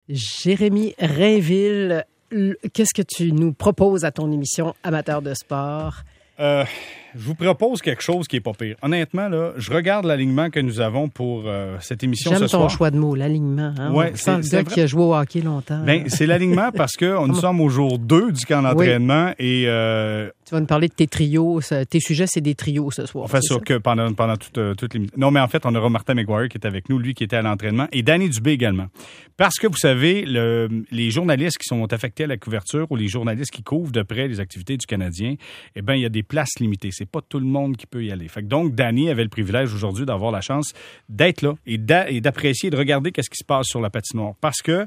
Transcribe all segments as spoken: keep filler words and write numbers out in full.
Jérémy Rainville, qu'est-ce que tu nous proposes à ton émission Amateur de sport? Euh, je vous propose quelque chose qui est pas pire. Honnêtement, là, je regarde l'alignement que nous avons pour euh, cette émission J'aime ce soir. J'aime ton choix de mots, l'alignement. Hein? Ouais, On sent le gars qui a joué au hockey longtemps. Ben, c'est l'alignement parce que nous sommes au jour deux du camp d'entraînement oui. et... Euh, tu vas nous parler de tes trios. Tes sujets, c'est des trios ce soir. On fait ça, ça que pendant, pendant toute, euh, toute l'émission. Non, mais en fait, on aura Martin McGuire qui est avec nous, lui qui était à l'entraînement, et Danny Dubé également. Parce que, vous savez, le, les journalistes qui sont affectés à la couverture ou les journalistes qui couvrent de près les activités du Canadien, eh bien, il y a des places limitées. C'est pas tout le monde qui peut y aller. Fait que donc, Danny avait le privilège aujourd'hui d'avoir la chance d'être là et, d'a, et d'apprécier et de regarder qu'est-ce qui se passe sur la patinoire. Parce que,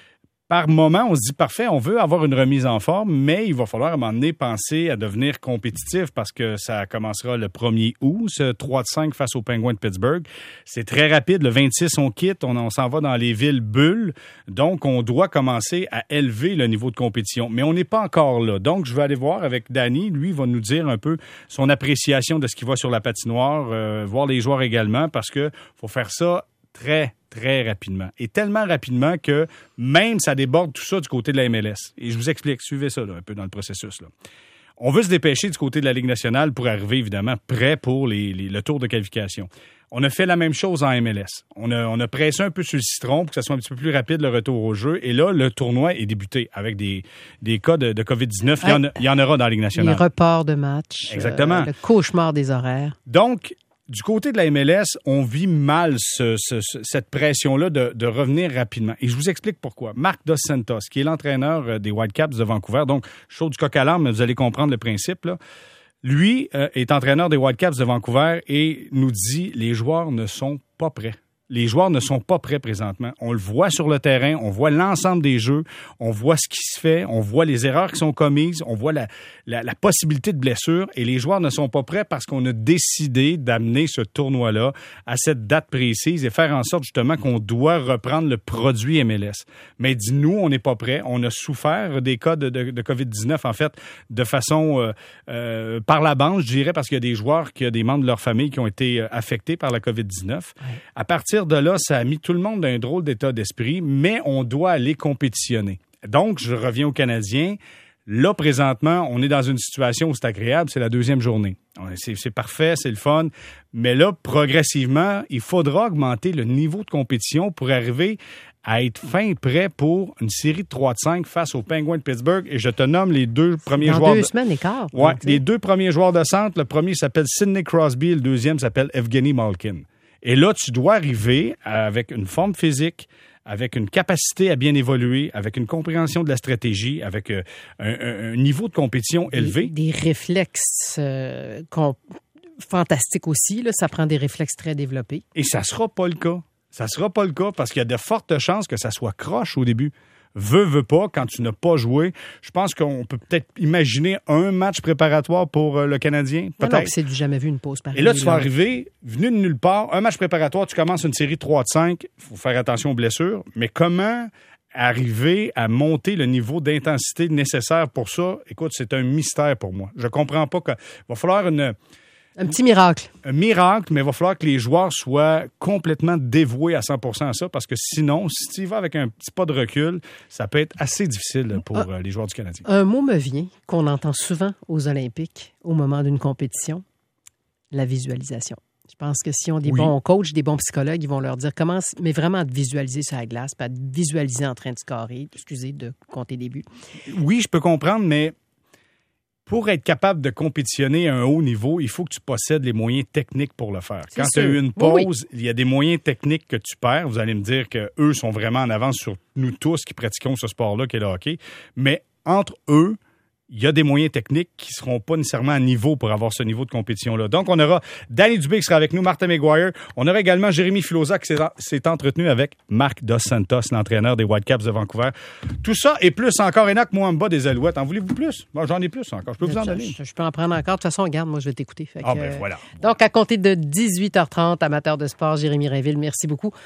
par moment, on se dit, parfait, on veut avoir une remise en forme, mais il va falloir à un moment donné penser à devenir compétitif parce que ça commencera le premier août, ce trois de cinq face aux Penguins de Pittsburgh. C'est très rapide. Le vingt-six, on quitte, on, on s'en va dans les villes bulles. Donc, on doit commencer à élever le niveau de compétition. Mais on n'est pas encore là. Donc, je vais aller voir avec Danny. Lui, il va nous dire un peu son appréciation de ce qui va sur la patinoire, euh, voir les joueurs également parce que faut faire ça très, très rapidement. Et tellement rapidement que même ça déborde tout ça du côté de la M L S. Et je vous explique, suivez ça là, un peu dans le processus. Là. On veut se dépêcher du côté de la Ligue nationale pour arriver, évidemment, prêt pour les, les, le tour de qualification. On a fait la même chose en M L S. On a, on a pressé un peu sur le citron pour que ça soit un petit peu plus rapide le retour au jeu. Et là, le tournoi est débuté avec des, des cas de, de covid dix-neuf. Il y, en a, il y en aura dans la Ligue nationale. Les reports de matchs. Exactement. Euh, le cauchemar des horaires. Donc, du côté de la M L S, on vit mal ce, ce, ce, cette pression-là de, de revenir rapidement. Et je vous explique pourquoi. Marc Dos Santos, qui est l'entraîneur des Whitecaps de Vancouver, donc chaud du coq à l'âne, mais vous allez comprendre le principe, là. Lui euh, est entraîneur des Whitecaps de Vancouver et nous dit les joueurs ne sont pas prêts. Les joueurs ne sont pas prêts présentement. On le voit sur le terrain, on voit l'ensemble des jeux, on voit ce qui se fait, on voit les erreurs qui sont commises, on voit la, la, la possibilité de blessure et les joueurs ne sont pas prêts parce qu'on a décidé d'amener ce tournoi-là à cette date précise et faire en sorte justement qu'on doit reprendre le produit M L S. Mais dis-nous, on n'est pas prêts. On a souffert des cas de, de, de covid dix-neuf, en fait, de façon euh, euh, par la bande, je dirais, parce qu'il y a des joueurs, qu'il y a des membres de leur famille qui ont été affectés par la covid dix-neuf. Ouais. À partir de là, ça a mis tout le monde dans un drôle d'état d'esprit, mais on doit aller compétitionner. Donc, je reviens aux Canadiens. Là, présentement, on est dans une situation où c'est agréable, c'est la deuxième journée. C'est, c'est parfait, c'est le fun. Mais là, progressivement, il faudra augmenter le niveau de compétition pour arriver à être fin prêt pour une série de trois de cinq face aux Penguins de Pittsburgh. Et je te nomme les deux premiers dans joueurs... deux de... semaines et quart. Oui, les deux premiers joueurs de centre. Le premier s'appelle Sidney Crosby et le deuxième s'appelle Evgeny Malkin. Et là, tu dois arriver avec une forme physique, avec une capacité à bien évoluer, avec une compréhension de la stratégie, avec un, un, un niveau de compétition élevé. Des, des réflexes euh, qu'on... fantastiques aussi. Là, ça prend des réflexes très développés. Et ça ne sera pas le cas. Ça ne sera pas le cas parce qu'il y a de fortes chances que ça soit croche au début. Veux, veux pas, quand tu n'as pas joué, je pense qu'on peut peut-être imaginer un match préparatoire pour euh, le Canadien. Peut-être. Non, non, c'est du jamais vu une pause pareille. Et là, tu vas arriver, venu de nulle part, un match préparatoire, tu commences une série de trois de cinq, il faut faire attention aux blessures, mais comment arriver à monter le niveau d'intensité nécessaire pour ça? Écoute, c'est un mystère pour moi. Je comprends pas qu'il va falloir une... Un petit miracle. Un miracle, mais il va falloir que les joueurs soient complètement dévoués à cent pour cent à ça, parce que sinon, si tu y vas avec un petit pas de recul, ça peut être assez difficile pour ah, les joueurs du Canadien. Un mot me vient qu'on entend souvent aux Olympiques au moment d'une compétition, la visualisation. Je pense que si on a des oui. bons coachs, des bons psychologues, ils vont leur dire comment, mais vraiment de visualiser sur la glace, pas de visualiser en train de scorer, excusez, de compter des buts. Oui, je peux comprendre, mais... Pour être capable de compétitionner à un haut niveau, il faut que tu possèdes les moyens techniques pour le faire. C'est Quand tu as eu une pause, oui, oui. il y a des moyens techniques que tu perds. Vous allez me dire qu'eux sont vraiment en avance sur nous tous qui pratiquons ce sport-là, qui est le hockey. Mais entre eux, il y a des moyens techniques qui ne seront pas nécessairement à niveau pour avoir ce niveau de compétition-là. Donc, on aura Danny Dubé qui sera avec nous, Martin McGuire. On aura également Jérémy Filosa qui s'est, s'est entretenu avec Marc Dos Santos, l'entraîneur des Whitecaps de Vancouver. Tout ça et plus encore. Enoch Mwamba des Alouettes. En voulez-vous plus? Moi, j'en ai plus encore. Je peux vous en donner. Je, je peux en prendre encore. De toute façon, regarde, moi, je vais t'écouter. Fait ah, que, ben voilà. Donc, à compter de dix-huit heures trente, amateur de sport, Jérémy Rainville, merci beaucoup.